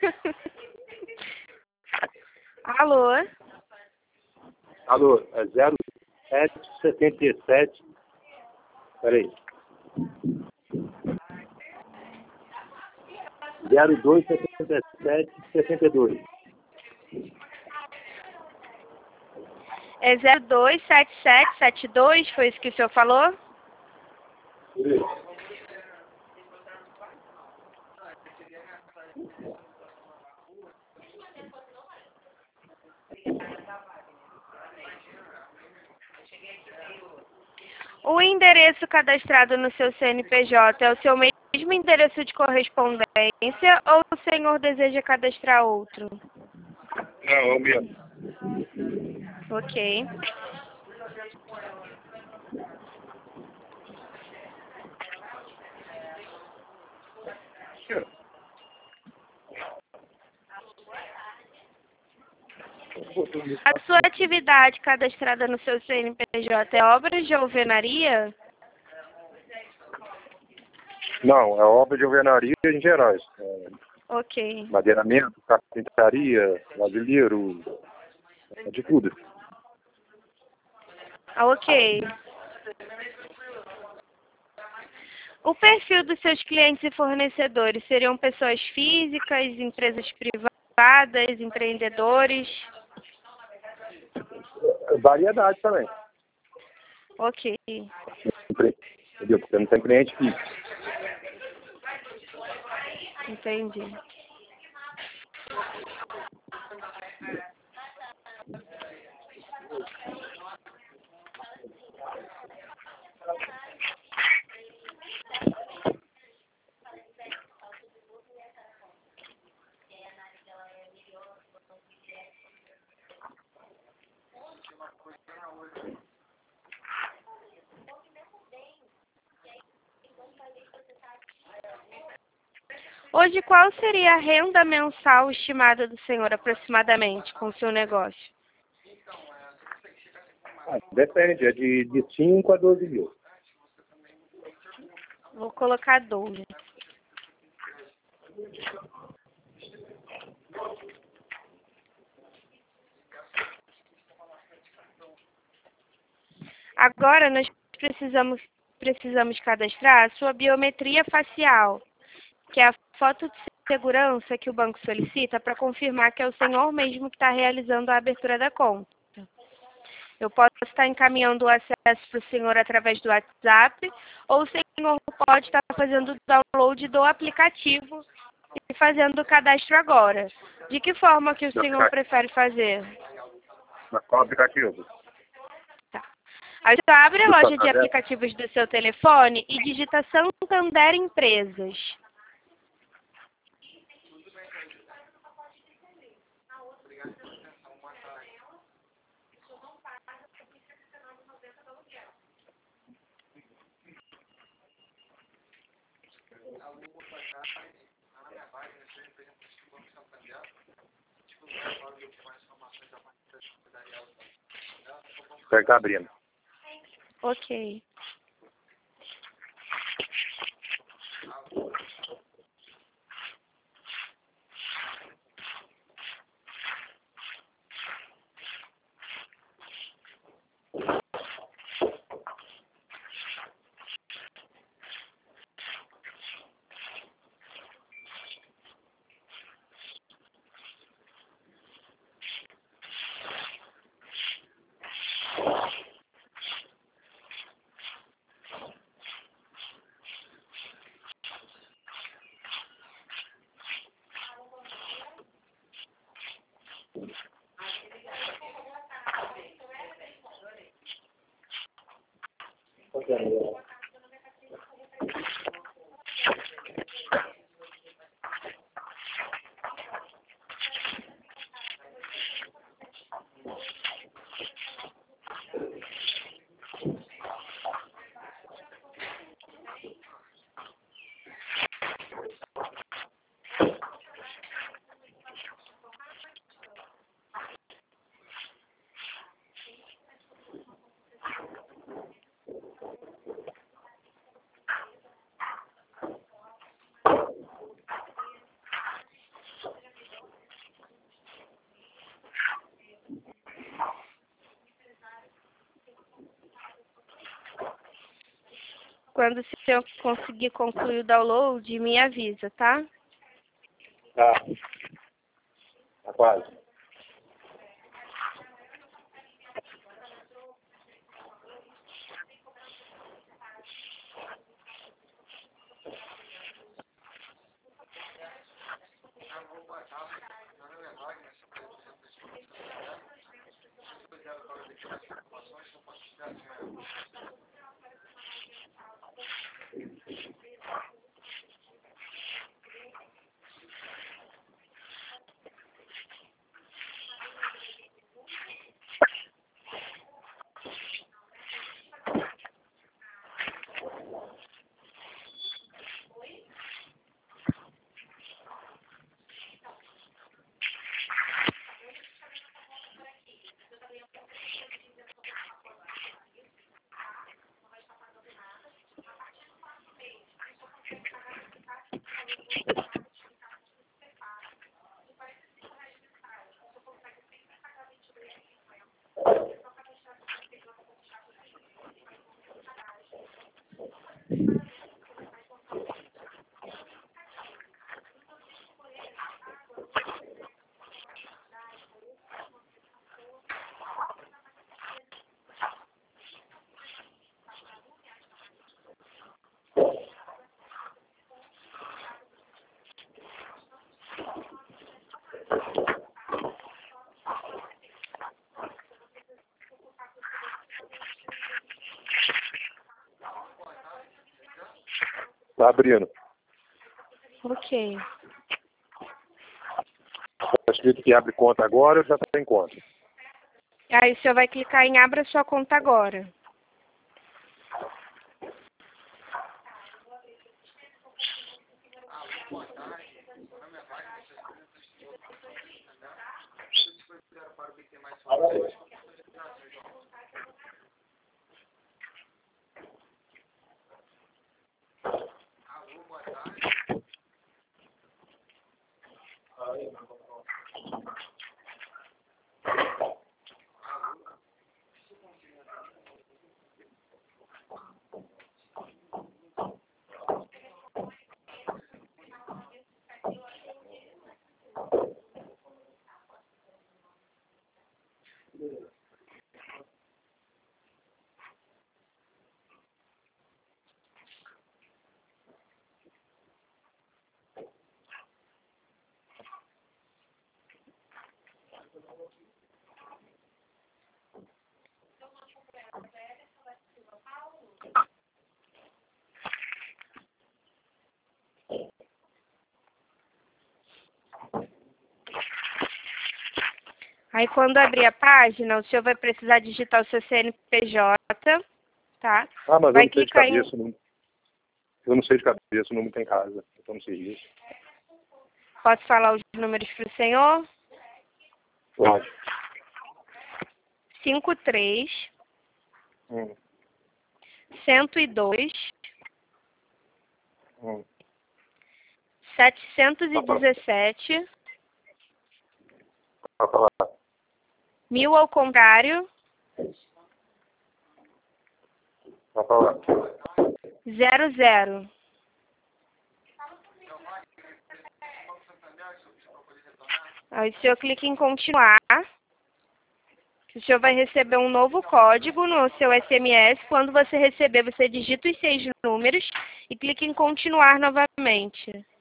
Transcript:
Alô? Alô, é 0777. Peraí. 027762. É 027772, foi isso que o senhor falou? O endereço cadastrado no seu CNPJ é o seu mesmo endereço de correspondência ou o senhor deseja cadastrar outro? Não, é o mesmo. Ok. A sua atividade cadastrada no seu CNPJ é obras de alvenaria? Não, é obra de alvenaria em gerais. Ok. Madeiramento, carpintaria, ladrilheiro, de tudo. Ok. O perfil dos seus clientes e fornecedores seriam pessoas físicas, empresas privadas, empreendedores? Variedade também. Ok. Entendeu? Porque não tem cliente fixo. Entendi. Hoje, qual seria a renda mensal estimada do senhor, aproximadamente, com o seu negócio? Depende, é de 5 a 12 mil. Vou colocar 12. Agora, nós precisamos cadastrar a sua biometria facial, que é a foto de segurança que o banco solicita para confirmar que é o senhor mesmo que está realizando a abertura da conta. Eu posso estar encaminhando o acesso para o senhor através do WhatsApp, ou o senhor pode estar fazendo o download do aplicativo e fazendo o cadastro agora. De que forma que o senhor prefere fazer? Qual aplicativo? Tá. Aí você abre a loja de aplicativos do seu telefone e digita Santander Empresas. Você está abrindo. Ok. Quando o senhor conseguir concluir o download, me avisa, tá? Tá. Tá quase. Tá abrindo. Ok. Tá escrito que abre conta agora ou já tá em conta? Aí o senhor vai clicar em Abra sua conta agora. Aí quando abrir a página, o senhor vai precisar digitar o seu CNPJ, tá? Ah, mas Vai eu não sei de clicar cabeça o número. Eu não sei de cabeça, o número tá em casa. Eu tô no serviço. Posso falar os números para o senhor? Pode. 53 Hum. 102 Hum. 717 Vai falar. 1000 ao contrário, Vai falar. 00. Aí o senhor clica em continuar. O senhor vai receber um novo código no seu SMS. Quando você receber, você digita os 6 números e clica em continuar novamente.